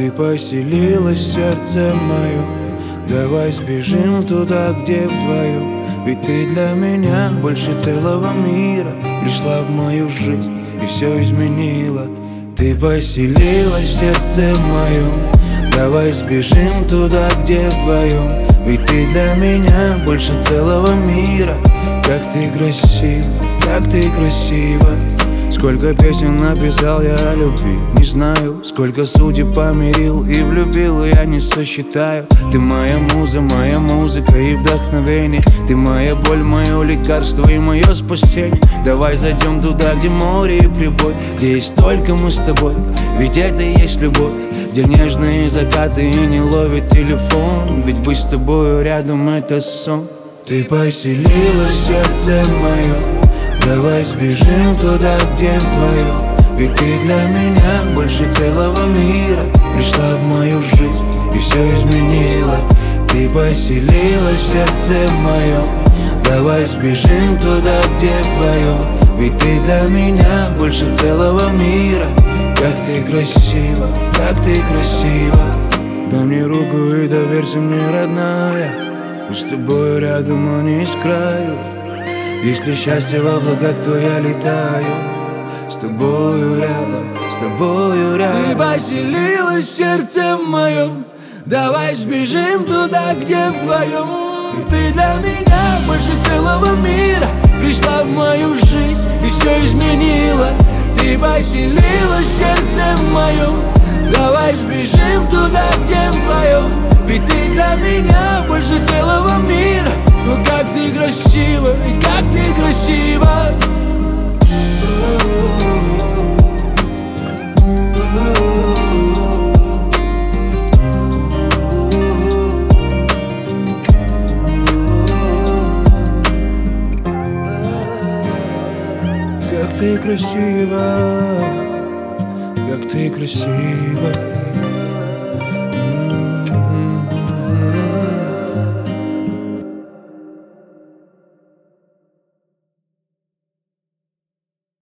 Ты поселилась в сердце моем. Давай сбежим туда, где вдвоем. Ведь ты для меня больше целого мира. Пришла в мою жизнь и все изменила. Ты поселилась в сердце моем. Давай сбежим туда, где вдвоем. Ведь ты для меня больше целого мира. Как ты красива, как ты красива. Сколько песен написал я о любви, не знаю. Сколько судеб помирил и влюбил, я не сосчитаю. Ты моя музыка и вдохновение. Ты моя боль, мое лекарство и мое спасение. Давай зайдем туда, где море и прибой, где есть только мы с тобой. Ведь это и есть любовь, где нежные закаты и не ловит телефон. Ведь быть с тобою рядом — это сон. Ты поселилась в сердце моем. Давай сбежим туда, где вдвоем. Ведь ты для меня больше целого мира. Пришла в мою жизнь и все изменила. Ты поселилась в сердце моем. Давай сбежим туда, где вдвоем. Ведь ты для меня больше целого мира. Как ты красива, как ты красива. Дай мне руку и доверься мне, родная. Мы с тобой рядом, но не с краю. Если счастье в облаках, то я летаю с тобою рядом, с тобою рядом. Ты поселилась в сердце моем. Давай сбежим туда, где вдвоем. И ты для меня больше целого мира. Пришла в мою жизнь и все изменила. Ты поселилась в сердце моем. Давай сбежим туда, где вдвоем. Ведь ты для меня больше целого мира. Ну как ты красива, и как ты красива. Как ты красива, как ты красива.